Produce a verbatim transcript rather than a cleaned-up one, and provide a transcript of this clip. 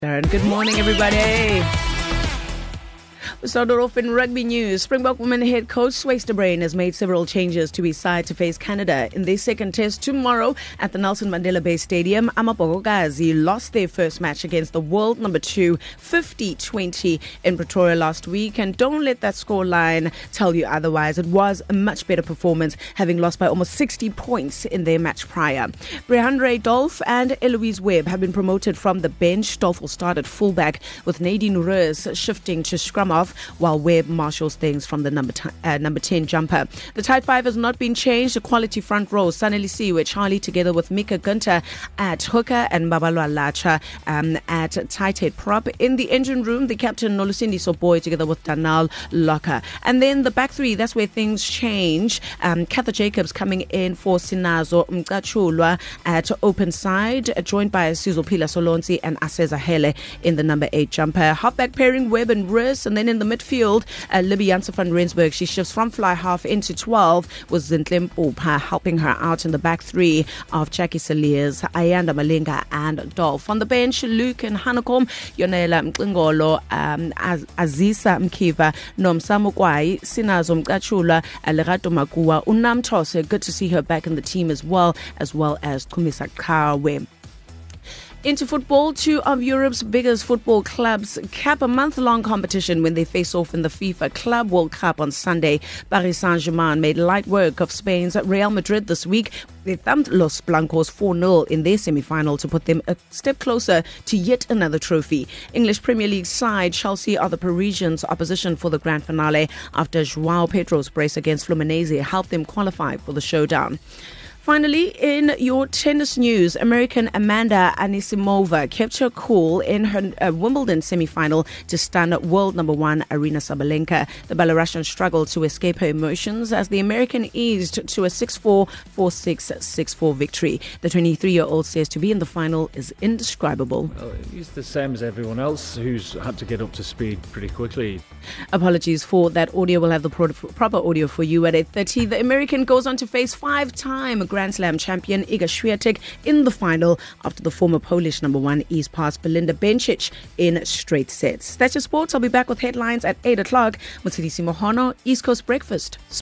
And good morning, everybody. We started off in rugby news. Springbok women head coach Swayze de Bruin has made several changes to his side to face Canada in their second test tomorrow at the Nelson Mandela Bay Stadium. Amabhokakazi lost their first match against the world number two, fifty twenty in Pretoria last week. And don't let that scoreline tell you otherwise. It was a much better performance, having lost by almost sixty points in their match prior. Brehandre Dolph and Eloise Webb have been promoted from the bench. Dolph will start at fullback, with Nadine Reus shifting to scrum off, while Webb marshals things from the number t- uh, number ten jumper. The tight five has not been changed. The quality front row, Saneli Siwe, Charlie together with Mika Gunter at hooker and Babalwa Lacha um, at tight head prop. In the engine room, the captain Nolusindi Soboy together with Danal Locker. And then the back three, that's where things change. Um, Katha Jacobs coming in for Sinazo Mkachulwa at open side, joined by Sizopila Solonzi and Aseza Hele in the number eight jumper. Halfback pairing Webb and Reus, and then in the midfield, uh, Libby Janssen van Rensburg, she shifts from fly half into twelve, with Zintle Mpupa helping her out in the back three of Jackie Saliers, Ayanda Malinga and Dolph. On the bench, Luke and Hanekom, Yonela Mkingolo, um, Az- Azisa Mkiva, Nomsamu Kwai, Sinazo Mkachula, Lerato Makua, Unam Tose. Good to see her back in the team as well, as well as Kumisa Kawe. Into football, two of Europe's biggest football clubs cap a month-long competition when they face off in the FIFA Club World Cup on Sunday. Paris Saint-Germain made light work of Spain's Real Madrid this week. They thumped Los Blancos four nil in their semi-final to put them a step closer to yet another trophy. English Premier League side Chelsea are the Parisians' opposition for the grand finale after João Pedro's brace against Fluminense helped them qualify for the showdown. Finally, in your tennis news, American Amanda Anisimova kept her cool in her uh, Wimbledon semi-final to stun world number one Aryna Sabalenka. The Belarusian struggled to escape her emotions as the American eased to a six four, four six, six four victory. The twenty-three-year-old says to be in the final is indescribable. Well, he's the same as everyone else who's had to get up to speed pretty quickly. Apologies for that audio. We'll have the pro- proper audio for you at eight thirty. The American goes on to face five-time Grand Slam champion Iga Swiatek in the final after the former Polish number one eased past Belinda Bencic in straight sets. That's your sports. I'll be back with headlines at eight o'clock. Mutsidisi Mohono, East Coast Breakfast.